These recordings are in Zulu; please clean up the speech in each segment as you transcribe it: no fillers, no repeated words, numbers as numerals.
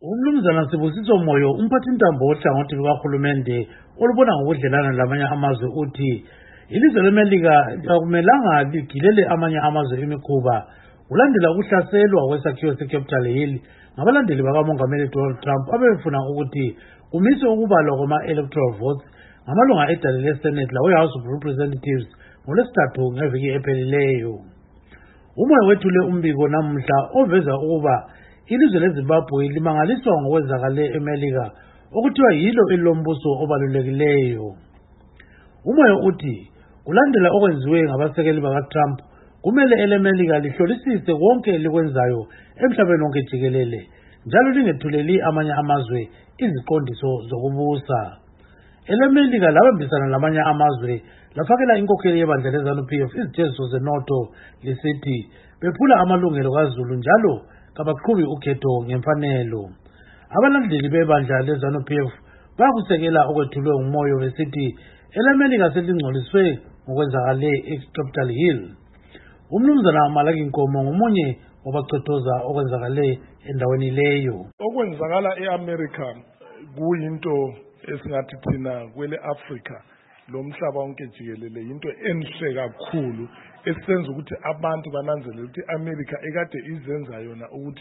Umnumzana Sibusiso Moyo umphathintambo wohlangothi lukahulumende olubona ngokudlelana lamanye amazwe uthi ilizwe leMelika akumelanga ligilele amanye amazwe imikhuba ulandela ukuhlaselwa kwesakhiwo seCapitol Hill ngabalandeli bakamongameli Donald Trump abefuna ukuthi kumiswe ukubalwa kwama-electoral votes ngamalunga edale leSenate lawe-House of Representatives ngoLwesithathu ngeviki ephelileyo. Umoya wethule umbiko namuhla oveza ukuba ilizwe leZimbabwe limangaliswa ngokwenzakale eMelika okuthiwa yilo elilombuso obalulekileyo. Umoya uthi kulandela okwenziwe ngabasekeli bakaTrump kumele eleMelika lihlolisise konke elikwenzayo emhlabeni wonke jikelele njalo lingethuleli amanye amazwe iziqondiso zokubusa. EleMelika labambisana lamanye amazwe lafakela inkokheli yebandla leZANU-PF izijeziso zenotho lisithi bephula amalungelo kaZulu njalo kabaqhubi ukhetho ngemfanelo. Abalandeli bebandla leZANU-PF bakusekela okwethulwe ngumoyo besithi eleMelika selingcoliswe ngokwenzakale eCapitol Hill. Umnumzana Malaki Nkomo ngomunye wabacethoza okwenzakale endaweni leyo. Okwenzakala eAmerica kuyinto esingathi thina kwele Africa lomhlaba wonke jikelele into enhle kakhulu esenza ukuthi abantu bananzelele ukuthi iAmerica ekade izenza yona ukuthi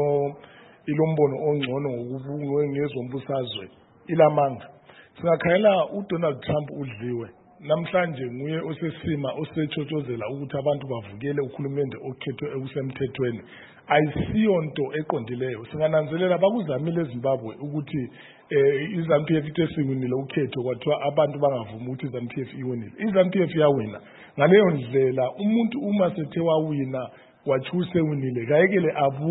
ilombono ongcono ngokubuyezombusazwe ilamanga. Singakhayela uDonald Trump udliwe namhlanje nguye osesima osechotshozela ukuthi abantu bavukele ukhulumende okhethwe okusemthethweni. Ayisiyonto eqondileyo. Singananzelela bakuzamile eZimbabwe ukuthi iZANU-PF ithe siwinile ukhetho kwathiwa abantu bangavumi ukuthi iZANU-PF iwinile. iZANU-PF yawina. Ngaleyo ndlela umuntu uma sethe wawina wachuse winile kayekele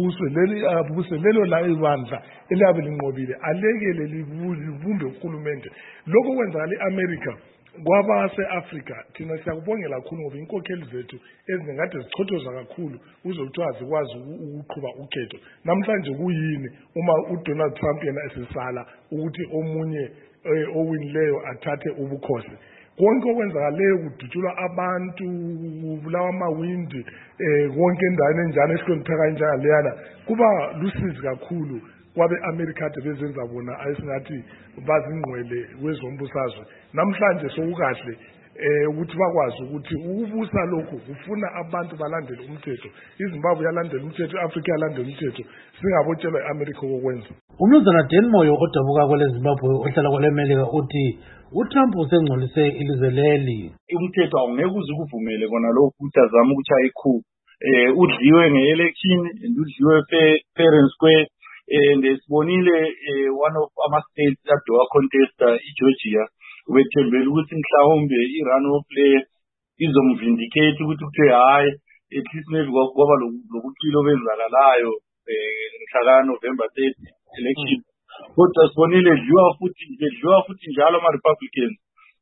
abuse lelo la ibandla eliyabe linqobile alekele livumbe ukhulumende. Lokho kwenzakala eAmerica kwabase-Afrika thina siyakubongela kakhulu ngoba inkokheli zethu ezinengade zichothoza kakhulu uzokuthiwa zikwazi ukuqhuba ukhetho. Namhlanje kuyini uma uDonald Trump yena esesala ukuthi omunye owinileyo athathe ubukhosi? Konke okwenzakaleyo kudutshulwa abantu kubulawa amawindi konke endaweni enjalo esihlonipheka njengaleyana kuba lusizi kakhulu kwabe-America ade bezenza bona ayisingathi bazingqwele kwezombusazwe. Namhlanje sokukahle ukuthi bakwazi ukuthi ukubusa lokhu kufuna abantu balandele umthetho. iZimbabwe yalandela umthetho, iAfrica yalandela umthetho. Singabotshelwa iAmerica okwenza. Umnumzana Dan Moyo odabuka kweleZimbabwe ohlala kweleMelika uthi uTrump usengcolise ilizwe leli. Umthetho awungeke uze ukuvumele kona lokhu ukuthi azama ukuthi ayikhu udliwe ngeelection udliwe fair and square and sibonile one of ama states adowa contester iGeorgia wethembele ukuthi mhlawumbe irunoff le izomvindicate ukuthi kuthe hayi at least maybe kwaba lobuchilo benzakalayo mhla November 3 election. Kodwa sibonile edliwa futhi njalo ama-Republicans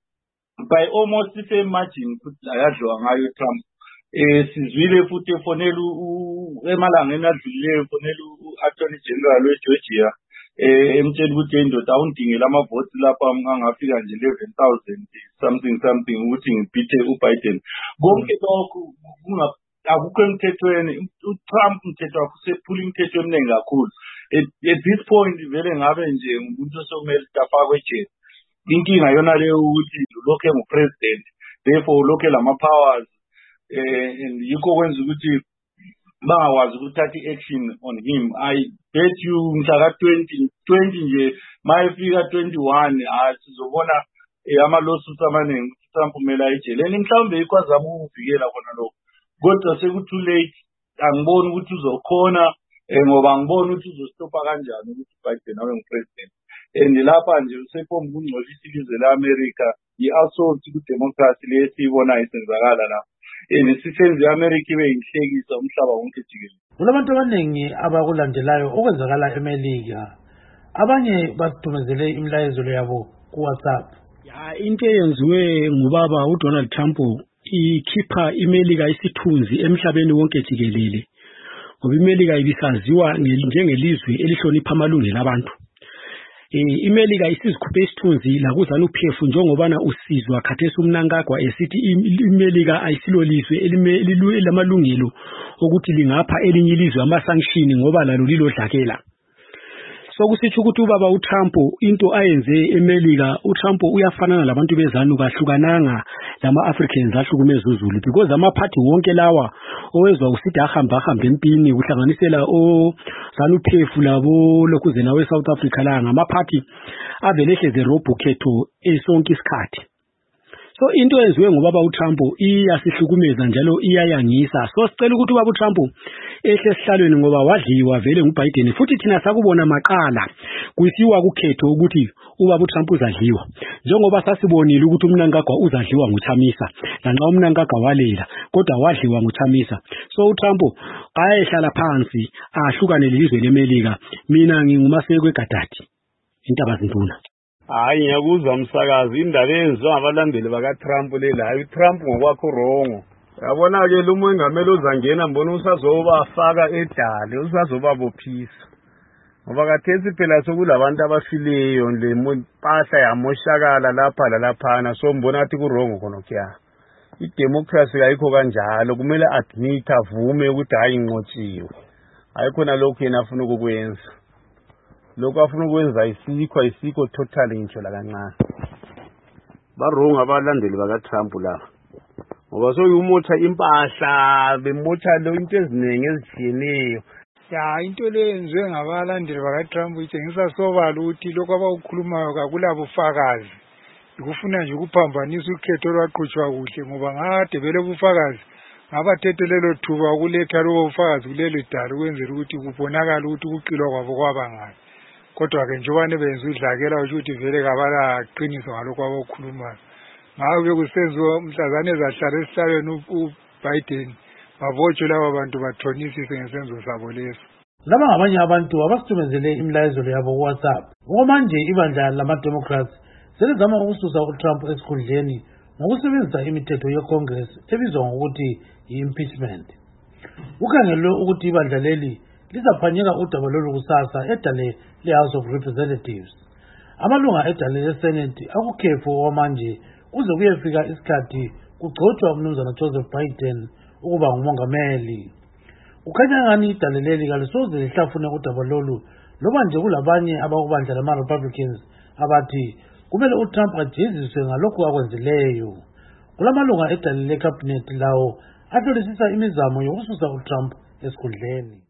by almost the same margin futhi ayadliwa ngayo Trump. Sizwile futhi efonela emalangeni adlulileyo efonela u-Attorney General weGeorgia emtshela ukuthi indoda awundingela amavoti lapha angafika nje 11,000 something ukuthi ngibhithe uBiden. Konke lokho akukho emthethweni. uTrump umthetho wakhe usephula imithetho eminingi kakhulu. At this point vele ngabe nje umuntu osokumele afakwe ejele. Inkinga yona leyo ukuthi lokho engupresident therefore lokho lama-powers and yikho kwenza ukuthi bangakwazi ukuthatha i-action on him. I bet you mhla ka-20 nje mayefika 21 sizobona ama-lawsuits amaningi Trump kumele ayijele. Mhlawumbe yikho azama ukuvikela khona lokho kodwa sekutoo late. Angiboni ukuthi uzokhona ngoba ngibona ukuthi uzostopha kanjani ukuthi Biden abe ngupresident. And lapha nje usepombe ukungcolisa ilizwe le-America i-assault kudemocracy le esiyibona isenzakala la. Sisenze iAmerica ibe yinhlekisa umhlaba wonke jikelele. Kulabantu abaningi abakulandelayo okwenzakala eMelika. Abanye basithumezele imlayezo yabo kuWhatsApp. Into eyenziwe ngubaba uDonald Trump ikhipha iMelika isithunzi emhlabeni wonke jikelele. Ngoba iMelika ibisaziwa njengelizwe elihlonipha amalungelo abantu. iMelika isizikhuphe isithunzi la kuZANU-PF njengobana usizwa khathesi umnankagwa esithi iMelika ayisilolizwe elilamalungelo ukuthi lingapha elinye ilizwe ama-sanction ngoba lalo lilodlakela. So kusitsho ukuthi ubaba uTrump into ayenze eMelika, uTrump uyafanana labantu bezanu kahlukananga lama-Africans ahlukumeza uZulu, because amaphathi wonke lawa owezwa usithi ahamba empini kuhlanganisela ZANU-PF labo lokhuze nawe South Africa la ngamaphathi avele hleze robho khetho esonke isikhathi. So into eyenziwe ngubaba uTrump iyasihlukumeza njalo iyayangisa. So sicela ukuthi ubaba uTrump ehle esihlalweni ngoba wadliwa vele nguBiden, futhi thina sakubona maqala kuyisiwa kukhetho ukuthi ubaba uTrump uzadliwa, njengoba sasibonile ukuthi umnankagwa uzadliwa nguThamisa lanxa umnankagwa walela kodwa wadliwa nguThamisa. So uTrump ayehlala phansi ahlukane lelizwe leMelika. Mina nginguMasekwe Gadadi, Intabazinduna. Hayi ngiyakuzwa umsakazi, indaba eyenziwa ngabalandeli bakaTrump lela, hayi uTrump ngokwakho wrong. Yabona ke lo mongameli uzangena mbona usazobafaka edale, usazobabophisa. Ngoba kathesi phela sokulabantu abafileyo le mpahla yamoshakala lapha lalaphana, so mbona athi ku wrong khona kya. Idemocracy ayikho kanjalo, kumele admit avume ukuthi hayi inqotshiwe. Ayikho nalokho yena afuna ukukwenza. Lokho afuna ukwenza ayikho totally ngitsho la kancane. Barong abalandeli bakaTrump la. Ngoba soyumotha impahla, bemotha lo into eziningi ezitshiyeneyo. Ya into le yenziwe ngabalandeli bakaTrump itshengisa sobala ukuthi lokho abakukhulumayo kakulabo ufakazi. Ukufuna nje ukuphambanisa ukhetho olwaqhutshwa kuhle ngoba ngade vele ubufakazi ngabathethe lelo thuba ukuletha lobo ufakazi kulelo dala ukwenzela ukuthi kubonakala ukuthi ukuqilwa kwabo kwabangani. Kodwa ke njengoba nebenza udlakela ukuthi vele kabala qiniso ngalokho abakukhulumayo. Ngabe kusenziwa umhlazane ezahlala esihlalweni uBiden babotshwe laba bantu bathonisise ngesenzo sabo leso. Laba ngabanye abantu abasithumezele imilayezo yabo kuWhatsApp. Okwamanje ibandla lama-Democrats selizama ukususa uTrump esikhundleni ngokusebenzisa imithetho yeCongress ebizwa ngokuthi yi-impeachment. Kukhangelwe ukuthi ibandla leli lizaphanyeka udaba lolu kusasa edale le-House of Representatives. Amalunga edale le-Senate akukhefu okwamanje kuze kuyefika isikhathi kugcotshwa umnumzana Joseph Biden ukuba ngumongameli. Kukhanya ngani idale leli kalisoze lihlafune udaba lolu, loba nje kulabanye abakubandla lama-Republicans abathi kumele uTrump ajeziswe ngalokhu akwenzileyo. Kulamalunga edale le-cabinet lawo ahlolisisa imizamo yokususa uTrump esikhundleni.